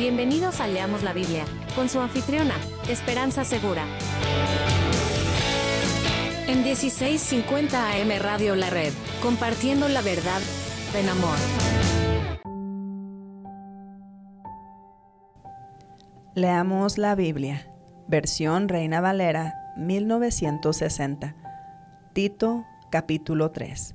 Bienvenidos a Leamos la Biblia, con su anfitriona, Esperanza Segura. En 1650 AM Radio La Red, compartiendo la verdad en amor. Leamos la Biblia, versión Reina Valera, 1960. Tito, capítulo 3.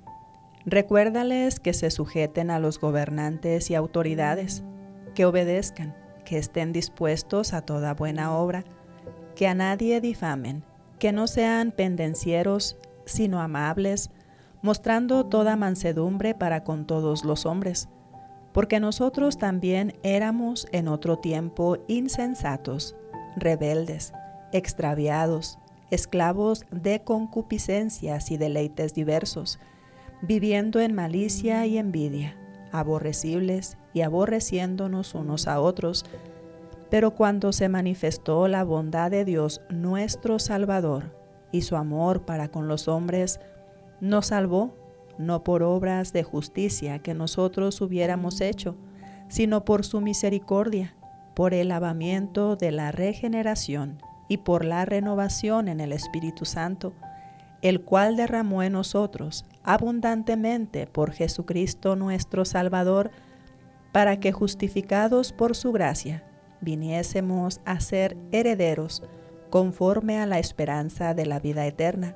Recuérdales que se sujeten a los gobernantes y autoridades, que obedezcan, que estén dispuestos a toda buena obra, que a nadie difamen, que no sean pendencieros, sino amables, mostrando toda mansedumbre para con todos los hombres, porque nosotros también éramos en otro tiempo insensatos, rebeldes, extraviados, esclavos de concupiscencias y deleites diversos, viviendo en malicia y envidia, aborrecibles y aborreciéndonos unos a otros. Pero cuando se manifestó la bondad de Dios nuestro Salvador y su amor para con los hombres, nos salvó, no por obras de justicia que nosotros hubiéramos hecho, sino por su misericordia, por el lavamiento de la regeneración y por la renovación en el Espíritu Santo, el cual derramó en nosotros abundantemente por Jesucristo nuestro Salvador, para que justificados por su gracia, viniésemos a ser herederos conforme a la esperanza de la vida eterna.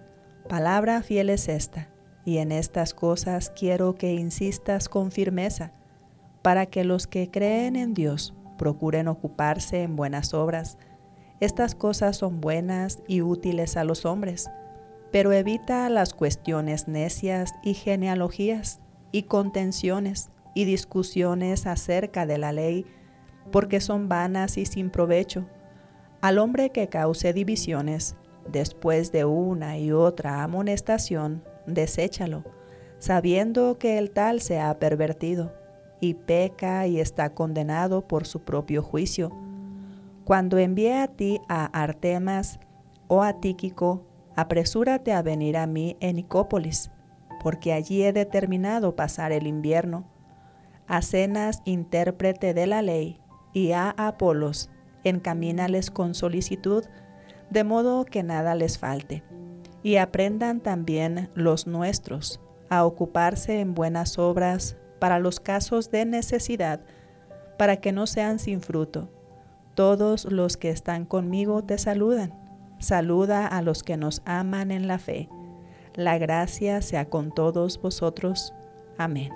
Palabra fiel es esta, y en estas cosas quiero que insistas con firmeza, para que los que creen en Dios procuren ocuparse en buenas obras. Estas cosas son buenas y útiles a los hombres, pero evita las cuestiones necias y genealogías y contenciones y discusiones acerca de la ley, porque son vanas y sin provecho. Al hombre que cause divisiones, después de una y otra amonestación, deséchalo, sabiendo que el tal se ha pervertido, y peca y está condenado por su propio juicio. Cuando envíe a ti a Artemas o a Tíquico, apresúrate a venir a mí en Nicópolis, porque allí he determinado pasar el invierno. A Zenas, intérprete de la ley, y a Apolos, encamínales con solicitud, de modo que nada les falte. Y aprendan también los nuestros a ocuparse en buenas obras para los casos de necesidad, para que no sean sin fruto. Todos los que están conmigo te saludan. Saluda a los que nos aman en la fe. La gracia sea con todos vosotros. Amén.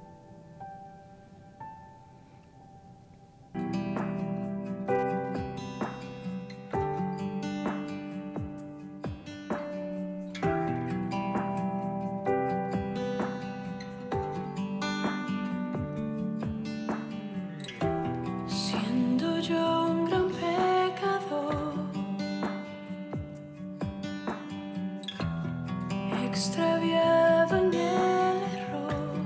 Siendo yo un gran pecador, extraviado en el error,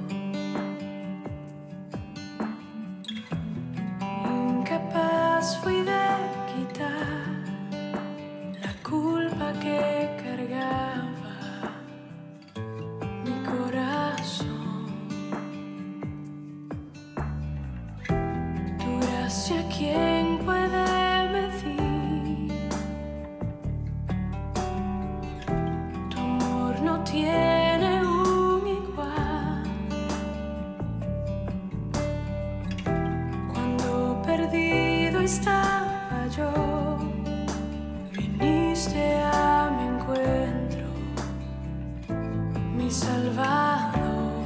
incapaz fui de quitar la culpa que cargaba mi corazón. Tu gracia, ¿quién puede medir? Tu amor no tiene un igual. Cuando perdido estaba yo, viniste a mi encuentro, mi Salvador.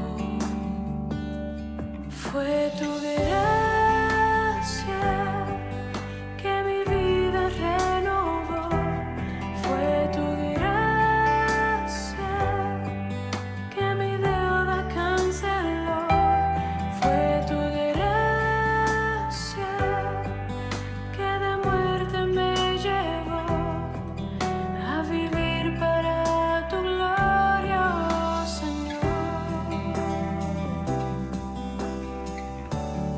Fue tu gracia que mi vida renovó. Fue tu gracia que mi deuda canceló. Fue tu gracia que de muerte me llevó a vivir para tu gloria, oh Señor.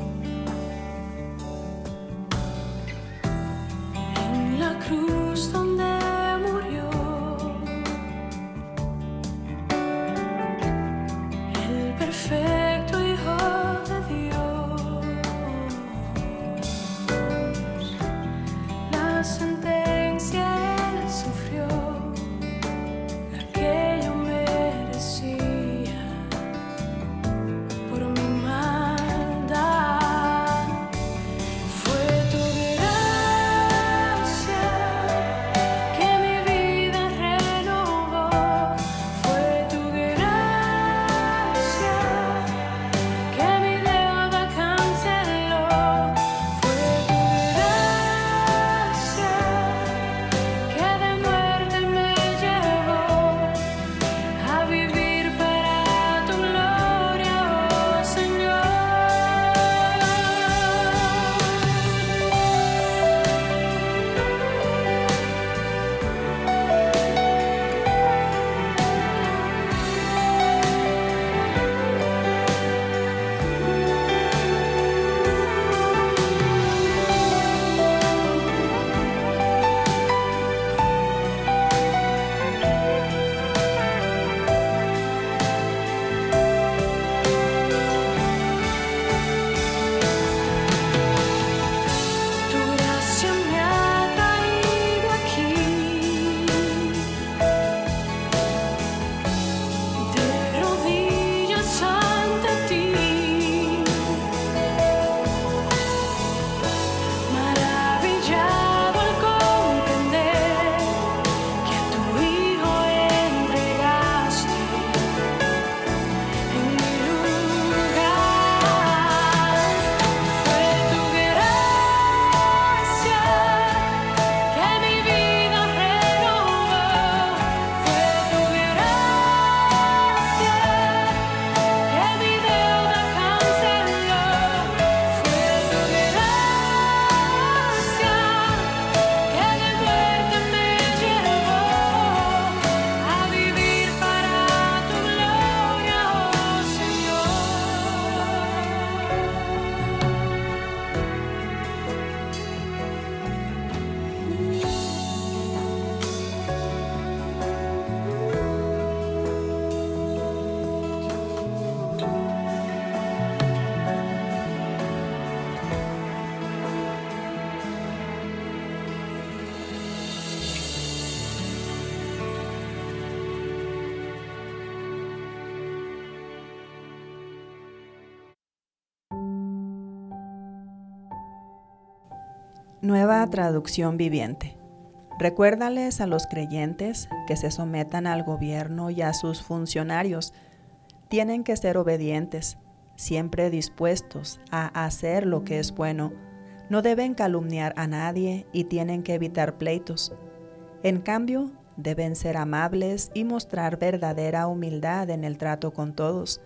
Nueva traducción viviente. Recuérdales a los creyentes que se sometan al gobierno y a sus funcionarios. Tienen que ser obedientes, siempre dispuestos a hacer lo que es bueno. No deben calumniar a nadie y tienen que evitar pleitos. En cambio, deben ser amables y mostrar verdadera humildad en el trato con todos.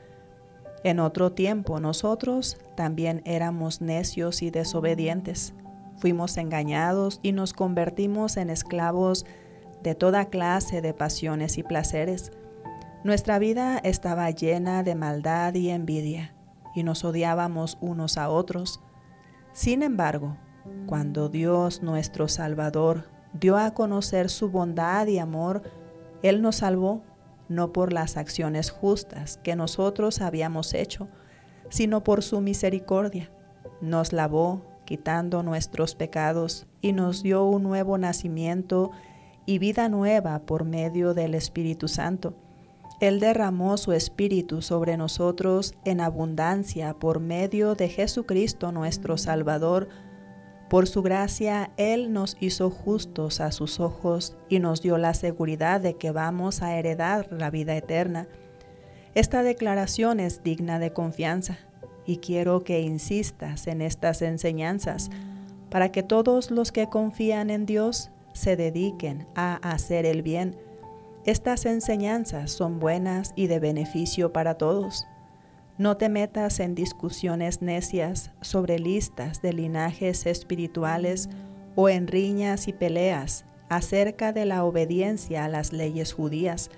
En otro tiempo nosotros también éramos necios y desobedientes. Fuimos engañados y nos convertimos en esclavos de toda clase de pasiones y placeres. Nuestra vida estaba llena de maldad y envidia, y nos odiábamos unos a otros. Sin embargo, cuando Dios nuestro Salvador dio a conocer su bondad y amor, Él nos salvó, no por las acciones justas que nosotros habíamos hecho, sino por su misericordia. Nos lavó, quitando nuestros pecados, y nos dio un nuevo nacimiento y vida nueva por medio del Espíritu Santo. Él derramó su Espíritu sobre nosotros en abundancia por medio de Jesucristo nuestro Salvador. Por su gracia, Él nos hizo justos a sus ojos y nos dio la seguridad de que vamos a heredar la vida eterna. Esta declaración es digna de confianza y quiero que insistas en estas enseñanzas para que todos los que confían en Dios se dediquen a hacer el bien. Estas enseñanzas son buenas y de beneficio para todos. No te metas en discusiones necias sobre listas de linajes espirituales o en riñas y peleas acerca de la obediencia a las leyes judías.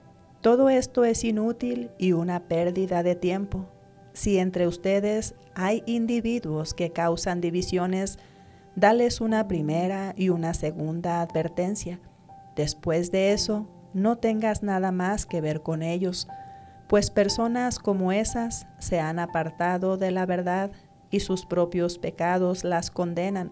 Todo esto es inútil y una pérdida de tiempo. Si entre ustedes hay individuos que causan divisiones, dales una primera y una segunda advertencia. Después de eso, no tengas nada más que ver con ellos, pues personas como esas se han apartado de la verdad y sus propios pecados las condenan.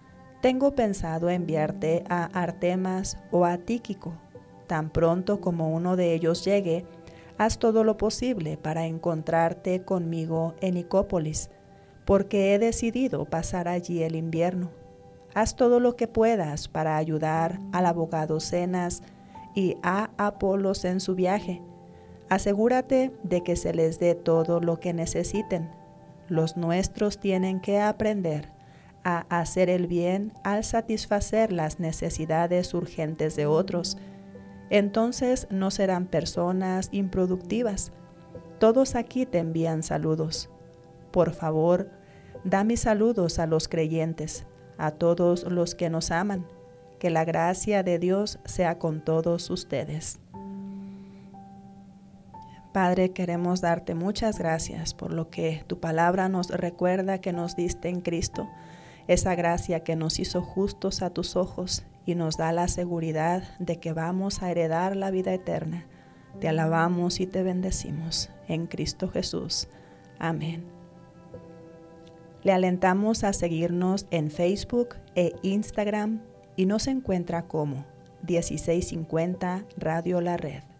Tengo pensado enviarte a Artemas o a Tíquico. Tan pronto como uno de ellos llegue, haz todo lo posible para encontrarte conmigo en Nicópolis, porque he decidido pasar allí el invierno. Haz todo lo que puedas para ayudar al abogado Zenas y a Apolos en su viaje. Asegúrate de que se les dé todo lo que necesiten. Los nuestros tienen que aprender a hacer el bien al satisfacer las necesidades urgentes de otros. Entonces no serán personas improductivas. Todos aquí te envían saludos. Por favor, da mis saludos a los creyentes, a todos los que nos aman. Que la gracia de Dios sea con todos ustedes. Padre, queremos darte muchas gracias por lo que tu palabra nos recuerda que nos diste en Cristo, esa gracia que nos hizo justos a tus ojos y nos da la seguridad de que vamos a heredar la vida eterna. Te alabamos y te bendecimos en Cristo Jesús. Amén. Le alentamos a seguirnos en Facebook e Instagram y nos encuentra como 1650 Radio La Red.